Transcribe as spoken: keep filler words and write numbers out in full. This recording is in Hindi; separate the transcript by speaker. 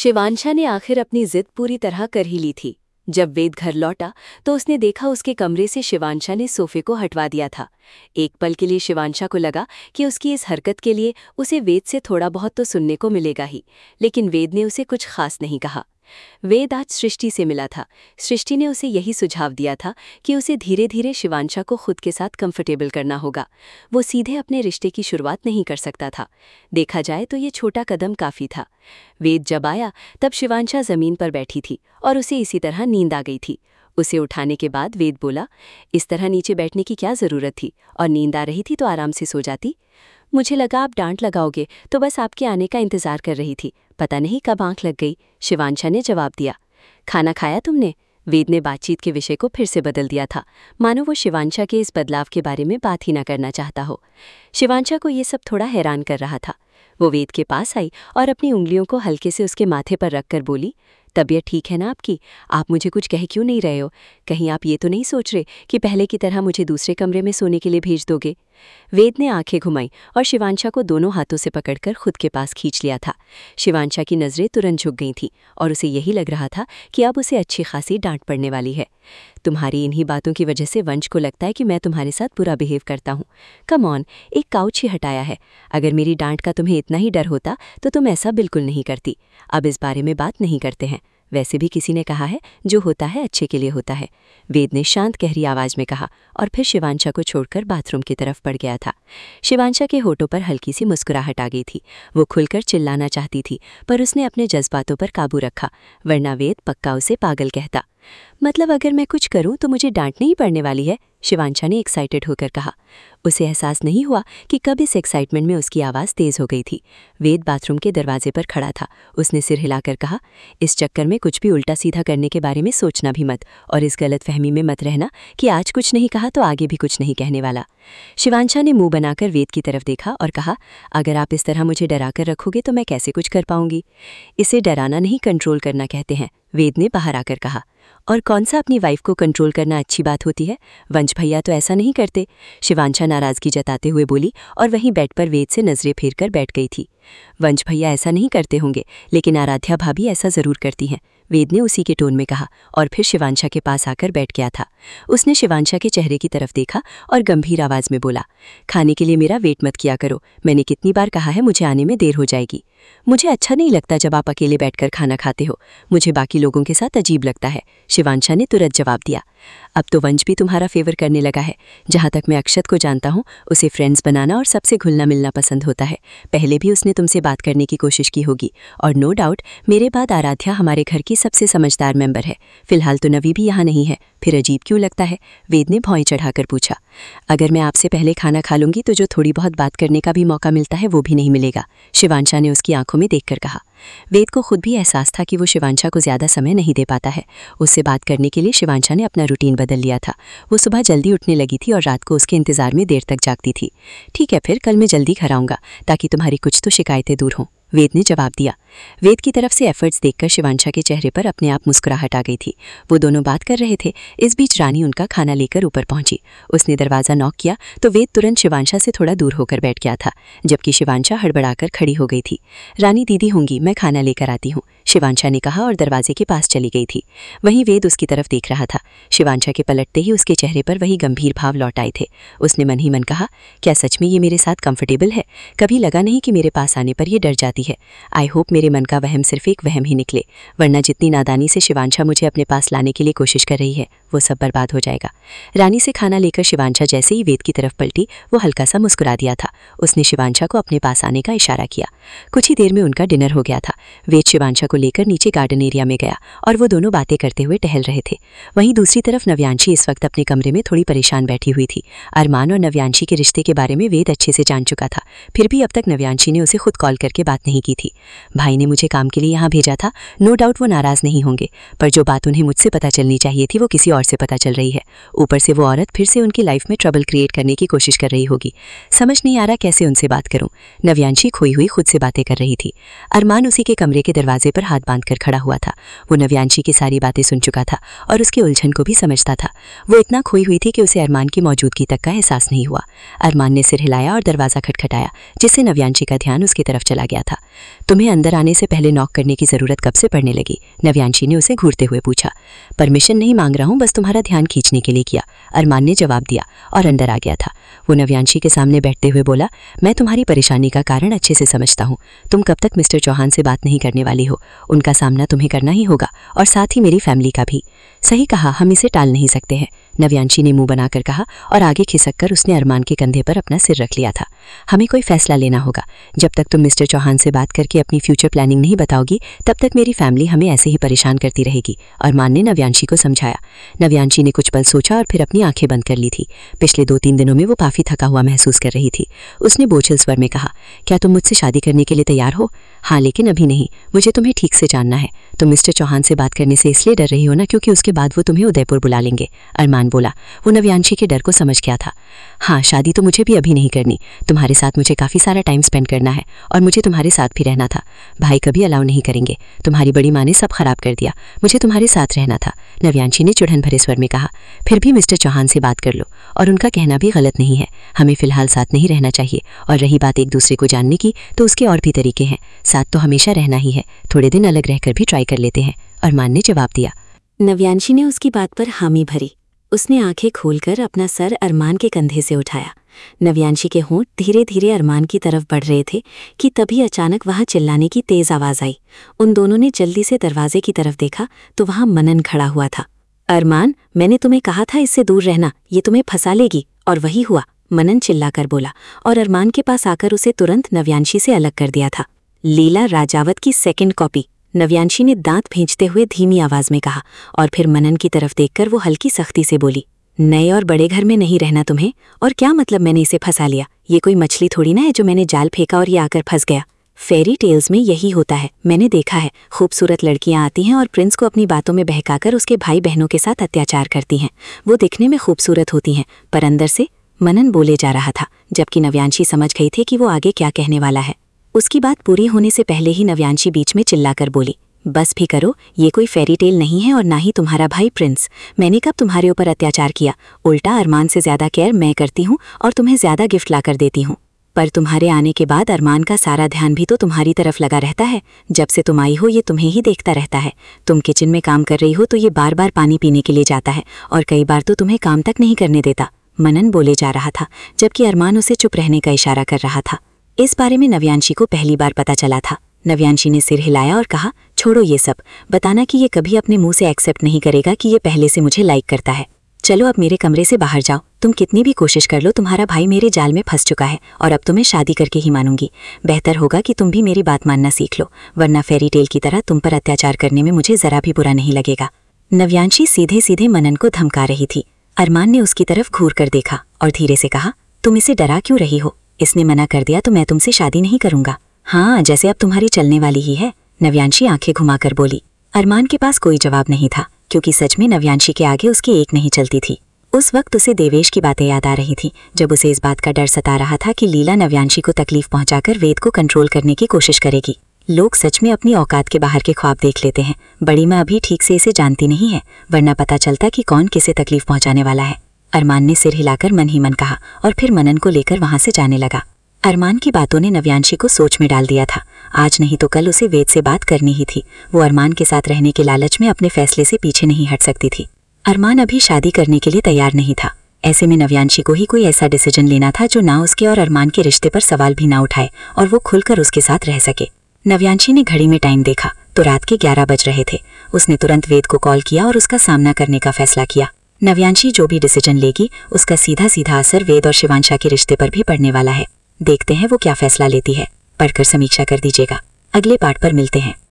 Speaker 1: शिवांशा ने आखिर अपनी जिद पूरी तरह कर ही ली थी। जब वेद घर लौटा तो उसने देखा उसके कमरे से शिवांशा ने सोफे को हटवा दिया था। एक पल के लिए शिवांशा को लगा कि उसकी इस हरकत के लिए उसे वेद से थोड़ा बहुत तो सुनने को मिलेगा ही, लेकिन वेद ने उसे कुछ खास नहीं कहा। वेद आज सृष्टि से मिला था। सृष्टि ने उसे यही सुझाव दिया था कि उसे धीरे धीरे शिवांशा को खुद के साथ कंफर्टेबल करना होगा। वो सीधे अपने रिश्ते की शुरुआत नहीं कर सकता था। देखा जाए तो ये छोटा कदम काफ़ी था। वेद जब आया तब शिवांशा जमीन पर बैठी थी और उसे इसी तरह नींद आ गई थी। उसे उठाने के बाद वेद बोला, इस तरह नीचे बैठने की क्या ज़रूरत थी, और नींद आ रही थी तो आराम से सो जाती। मुझे लगा आप डांट लगाओगे तो बस आपके आने का इंतज़ार कर रही थी, पता नहीं कब आंख लग गई, शिवांशा ने जवाब दिया। खाना खाया तुमने? वेद ने बातचीत के विषय को फिर से बदल दिया था, मानो वो शिवांशा के इस बदलाव के बारे में बात ही ना करना चाहता हो। शिवांशा को ये सब थोड़ा हैरान कर रहा था। वो वेद के पास आई और अपनी उंगलियों को हल्के से उसके माथे पर रखकर बोली, तबीयत ठीक है ना आपकी? आप मुझे कुछ कह क्यों नहीं रहे हो? कहीं आप ये तो नहीं सोच रहे कि पहले की तरह मुझे दूसरे कमरे में सोने के लिए भेज दोगे? वेद ने आंखें घुमाई और शिवांशा को दोनों हाथों से पकड़कर खुद के पास खींच लिया था। शिवांशा की नज़रें तुरंत झुक गई थीं और उसे यही लग रहा था कि अब उसे अच्छी खासी डांट पड़ने वाली है। तुम्हारी इन्हीं बातों की वजह से वंश को लगता है कि मैं तुम्हारे साथ बुरा बिहेव करता हूँ। कम ऑन, एक काउच ही हटाया है। अगर मेरी डांट का तुम्हें इतना ही डर होता तो तुम ऐसा बिल्कुल नहीं करती। अब इस बारे में बात नहीं करते हैं। वैसे भी किसी ने कहा है, जो होता है अच्छे के लिए होता है। वेद ने शांत गहरी आवाज में कहा और फिर शिवांशा को छोड़कर बाथरूम की तरफ बढ़ गया था। शिवांशा के होठों पर हल्की सी मुस्कुराहट आ गई थी। वो खुलकर चिल्लाना चाहती थी, पर उसने अपने जज्बातों पर काबू रखा, वरना वेद पक्का उसे पागल कहता। मतलब अगर मैं कुछ करूं तो मुझे डांट नहीं पड़ने वाली है, शिवांशा ने एक्साइटेड होकर कहा। उसे एहसास नहीं हुआ कि कब इस एक्साइटमेंट में उसकी आवाज़ तेज़ हो गई थी। वेद बाथरूम के दरवाजे पर खड़ा था। उसने सिर हिलाकर कहा, इस चक्कर में कुछ भी उल्टा सीधा करने के बारे में सोचना भी मत, और इस गलतफहमी में मत रहना कि आज कुछ नहीं कहा तो आगे भी कुछ नहीं कहने वाला। शिवांशा ने मुंह बनाकर वेद की तरफ देखा और कहा, अगर आप इस तरह मुझे डरा कर रखोगे तो मैं कैसे कुछ कर पाऊंगी? इसे डराना नहीं, कंट्रोल करना कहते हैं, वेद ने बाहर आकर कहा। और कौन सा अपनी वाइफ को कंट्रोल करना अच्छी बात होती है? वंश भैया तो ऐसा नहीं करते, शिवांशा नाराजगी जताते हुए बोली और वहीं बेड पर वेद से नजरें फेर कर बैठ गई थी। वंश भैया ऐसा नहीं करते होंगे, लेकिन आराध्या भाभी ऐसा जरूर करती हैं, वेद ने उसी के टोन में कहा और फिर शिवांशा के पास आकर बैठ गया था। उसने शिवांशा के चेहरे की तरफ देखा और गंभीर आवाज में बोला, खाने के लिए मेरा वेट मत किया करो, मैंने कितनी बार कहा है मुझे आने में देर हो जाएगी। मुझे अच्छा नहीं लगता जब आप अकेले बैठकर खाना खाते हो, मुझे बाकी लोगों के साथ अजीब लगता है, शिवांशा ने तुरंत जवाब दिया। अब तो वंश भी तुम्हारा फेवर करने लगा है। जहाँ तक मैं अक्षत को जानता हूँ, उसे फ्रेंड्स बनाना और सबसे घुलना मिलना पसंद होता है। पहले भी उसने तुमसे बात करने की कोशिश की होगी, और नो डाउट मेरे बाद आराध्या हमारे घर की सबसे समझदार मेंबर है। फिलहाल तो नवी भी यहाँ नहीं है, फिर अजीब क्यों लगता है? वेद ने भौं चढ़ाकर पूछा। अगर मैं आपसे पहले खाना खा लूंगी तो जो थोड़ी बहुत बात करने का भी मौका मिलता है वो भी नहीं मिलेगा, शिवांशा ने उसकी आंखों में देखकर कहा। वेद को खुद भी एहसास था कि वो शिवांशा को ज्यादा समय नहीं दे पाता है। उससे बात करने के लिए शिवांशा ने अपना रूटीन बदल लिया था। वो सुबह जल्दी उठने लगी थी और रात को उसके इंतजार में देर तक जागती थी। ठीक है, फिर कल मैं जल्दी घर आऊंगा ताकि तुम्हारी कुछ तो शिकायतें दूर हों, वेद ने जवाब दिया। वेद की तरफ से एफर्ट्स देखकर शिवांशा के चेहरे पर अपने आप मुस्कुराहट आ गई थी। वो दोनों बात कर रहे थे। इस बीच रानी उनका खाना लेकर ऊपर पहुंची। उसने दरवाज़ा नॉक किया तो वेद तुरंत शिवांशा से थोड़ा दूर होकर बैठ गया था, जबकि शिवांशा हड़बड़ाकर खड़ी हो गई थी। रानी दीदी होंगी, मैं खाना लेकर आती हूँ, शिवांशा ने कहा और दरवाजे के पास चली गई थी। वहीं वेद उसकी तरफ देख रहा था। शिवांशा के पलटते ही उसके चेहरे पर वही गंभीर भाव लौट आए थे। उसने मन ही मन कहा, क्या सच में ये मेरे साथ कंफर्टेबल है? कभी लगा नहीं कि मेरे पास आने पर ये डर जाती है। आई होप मेरे मन का वहम सिर्फ एक वहम ही निकले, वरना जितनी नादानी से शिवांशा मुझे अपने पास लाने के लिए कोशिश कर रही है वो सब बर्बाद हो जाएगा। रानी से खाना लेकर शिवांशा जैसे ही वेद की तरफ पलटी, वो हल्का सा मुस्कुरा दिया था। उसने शिवांशा को अपने पास आने का इशारा किया। कुछ ही देर में उनका डिनर हो गया था। वेद शिवांशा को लेकर नीचे गार्डन एरिया में गया और वो दोनों बातें करते हुए टहल रहे थे। वहीं दूसरी तरफ नव्यांशी इस वक्त अपने कमरे में थोड़ी परेशान बैठी हुई थी। अरमान और नव्यांशी के रिश्ते के बारे में वेद अच्छे से जान चुका था, फिर भी अब तक नव्यांशी ने उसे खुद कॉल करके बात नहीं की थी। भाई ने मुझे काम के लिए यहाँ भेजा था, नो डाउट वो नाराज नहीं होंगे, पर जो बात उन्हें मुझसे पता चलनी चाहिए थी वो किसी और से पता चल रही है। ऊपर से वो औरत फिर से उनकी लाइफ में ट्रबल क्रिएट करने की कोशिश कर रही होगी। समझ नहीं आ रहा कैसे उनसे बात करूं। नव्यांशी खोई हुई खुद से बातें कर रही थी। अरमान उसी के कमरे के दरवाजे पर हाथ बांधकर खड़ा हुआ था। वो नव्यांशी की सारी बातें सुन चुका था और उसके उलझन को भी समझता था। वो इतना खोई हुई थी कि उसे अरमान की मौजूदगी तक का एहसास नहीं हुआ। अरमान ने सिर हिलाया और दरवाजा खटखटाया, जिससे नव्यांशी का ध्यान उसकी तरफ चला गया था। था। तुम्हें अंदर आने से पहले नॉक करने की ज़रूरत कब से पड़ने लगी? नव्यांशी ने उसे घूरते हुए पूछा। परमिशन नहीं मांग रहा हूँ, बस तुम्हारा ध्यान खींचने के लिए किया, अरमान ने जवाब दिया और अंदर आ गया था। वो नव्यांशी के सामने बैठते हुए बोला, मैं तुम्हारी परेशानी का कारण अच्छे से समझता हूँ। तुम कब तक मिस्टर चौहान से बात नहीं करने वाली हो? उनका सामना तुम्हें करना ही होगा और साथ ही मेरी फैमिली का भी। सही कहा, हम इसे टाल नहीं सकते हैं, नव्यांशी ने मुंह बनाकर कहा और आगे खिसक कर उसने अरमान के कंधे पर अपना सिर रख लिया था। हमें कोई फैसला लेना होगा। जब तक तुम मिस्टर चौहान से बात करके अपनी फ्यूचर प्लानिंग नहीं बताओगी, तब तक मेरी फैमिली हमें ऐसे ही परेशान करती रहेगी, अरमान ने नव्यांशी को समझाया। नव्यांशी ने कुछ पल सोचा और फिर अपनी आंखें बंद कर ली थी। पिछले दो तीन दिनों में वो काफ़ी थका हुआ महसूस कर रही थी। उसने बोझिल स्वर में कहा, क्या तुम मुझसे शादी करने के लिए तैयार हो? हाँ, लेकिन अभी नहीं, मुझे तुम्हें ठीक से जानना है। तुम मिस्टर चौहान से बात करने से इसलिए डर रही हो ना क्योंकि उसके बाद वो तुम्हें उदयपुर बुला लेंगे, अरमान बोला। वो नव्यांशी के डर को समझ गया था। हाँ, शादी तो मुझे भी अभी नहीं करनी। तुम्हारे साथ मुझे काफ़ी सारा टाइम स्पेंड करना है और मुझे तुम्हारे साथ भी रहना था। भाई कभी अलाउ नहीं करेंगे। तुम्हारी बड़ी माँ ने सब खराब कर दिया। मुझे तुम्हारे साथ रहना था, नव्यांशी ने चुड़हन भरे स्वर में कहा। फिर भी मिस्टर चौहान से बात कर लो, और उनका कहना भी गलत नहीं है। हमें फिलहाल साथ नहीं रहना चाहिए। और रही बात एक दूसरे को जानने की, तो उसके और भी तरीके हैं। साथ तो हमेशा रहना ही है, थोड़े दिन अलग रहकर भी ट्राई कर लेते हैं, अरमान ने जवाब दिया।
Speaker 2: नव्यांशी ने उसकी बात पर हामी भरी। उसने आंखें खोलकर अपना सर अरमान के कंधे से उठाया। नव्यांशी के होंठ धीरे धीरे अरमान की तरफ बढ़ रहे थे कि तभी अचानक वहां चिल्लाने की तेज आवाज आई। उन दोनों ने जल्दी से दरवाजे की तरफ देखा तो वहां मनन खड़ा हुआ था। अरमान, मैंने तुम्हें कहा था इससे दूर रहना, ये तुम्हें फंसा लेगी। और वही हुआ, मनन चिल्लाकर बोला और अरमान के पास आकर उसे तुरंत नव्यांशी से अलग कर दिया था। लीला राजावत की सेकंड कॉपी, नव्यांशी ने दांत भींचते हुए धीमी आवाज में कहा और फिर मनन की तरफ देखकर वो हल्की सख्ती से बोली, नए और बड़े घर में नहीं रहना तुम्हें। और क्या मतलब मैंने इसे फंसा लिया? ये कोई मछली थोड़ी ना है जो मैंने जाल फेंका और ये आकर फंस गया। फेरी टेल्स में यही होता है, मैंने देखा है। खूबसूरत लड़कियां आती हैं और प्रिंस को अपनी बातों में बहकाकर उसके भाई बहनों के साथ अत्याचार करती हैं। वो दिखने में खूबसूरत होती हैं पर अंदर से, मनन बोले जा रहा था, जबकि नव्यांशी समझ गई थी कि वो आगे क्या कहने वाला है। उसकी बात पूरी होने से पहले ही नव्यांशी बीच में चिल्लाकर बोली, बस भी करो, ये कोई फेरी टेल नहीं है और ना ही तुम्हारा भाई प्रिंस। मैंने कब तुम्हारे ऊपर अत्याचार किया? उल्टा अरमान से ज्यादा केयर मैं करती हूँ और तुम्हें ज्यादा गिफ्ट लाकर देती हूँ। पर तुम्हारे आने के बाद अरमान का सारा ध्यान भी तो तुम्हारी तरफ लगा रहता है। जब से तुम आई हो ये तुम्हें ही देखता रहता है। तुम किचन में काम कर रही हो तो ये बार बार पानी पीने के लिए जाता है और कई बार तो तुम्हें काम तक नहीं करने देता, मनन बोले जा रहा था, जबकि अरमान उसे चुप रहने का इशारा कर रहा था। इस बारे में नव्यांशी को पहली बार पता चला था। नव्यांशी ने सिर हिलाया और कहा, छोड़ो ये सब, बताना कि ये कभी अपने मुंह से एक्सेप्ट नहीं करेगा कि ये पहले से मुझे लाइक करता है। चलो अब मेरे कमरे से बाहर जाओ। तुम कितनी भी कोशिश कर लो, तुम्हारा भाई मेरे जाल में फंस चुका है और अब तुम्हें शादी करके ही मानूंगी। बेहतर होगा कि तुम भी मेरी बात मानना सीख लो, वरना फेरी टेल की तरह तुम पर अत्याचार करने में मुझे जरा भी बुरा नहीं लगेगा। नव्यांशी सीधे सीधे मनन को धमका रही थी। अरमान ने उसकी तरफ घूर कर देखा और धीरे से कहा, तुम इसे डरा क्यों रही हो? इसने मना कर दिया तो मैं तुमसे शादी नहीं करूंगा। हाँ, जैसे अब तुम्हारी चलने वाली ही है, नव्यांशी आंखें घुमाकर बोली। अरमान के पास कोई जवाब नहीं था क्योंकि सच में नव्यांशी के आगे उसकी एक नहीं चलती थी। उस वक्त उसे देवेश की बातें याद आ रही थी, जब उसे इस बात का डर सता रहा था कि लीला नव्यांशी को तकलीफ पहुंचाकर वेद को कंट्रोल करने की कोशिश करेगी। लोग सच में अपनी औकात के बाहर के ख्वाब देख लेते हैं। बड़ी माँ अभी ठीक से इसे जानती नहीं है, वरना पता चलता कि कौन किसे तकलीफ पहुंचाने वाला है। अरमान ने सिर हिलाकर मन ही मन कहा और फिर मनन को लेकर वहां से जाने लगा। अरमान की बातों ने नव्यांशी को सोच में डाल दिया था। आज नहीं तो कल उसे वेद से बात करनी ही थी। वो अरमान के साथ रहने के लालच में अपने फैसले से पीछे नहीं हट सकती थी। अरमान अभी शादी करने के लिए तैयार नहीं था। ऐसे में नव्यांशी को ही कोई ऐसा डिसीजन लेना था जो ना उसके और अरमान के रिश्ते पर सवाल भी ना उठाए और वो खुलकर उसके साथ रह सके। नव्यांशी ने घड़ी में टाइम देखा तो रात के ग्यारह बज रहे थे। उसने तुरंत वेद को कॉल किया और उसका सामना करने का फैसला किया। नव्यांशी जो भी डिसीजन लेगी उसका सीधा सीधा असर वेद और शिवांशा के रिश्ते पर भी पड़ने वाला है। देखते हैं वो क्या फैसला लेती है। पढ़कर समीक्षा कर दीजिएगा। अगले पार्ट पर मिलते हैं।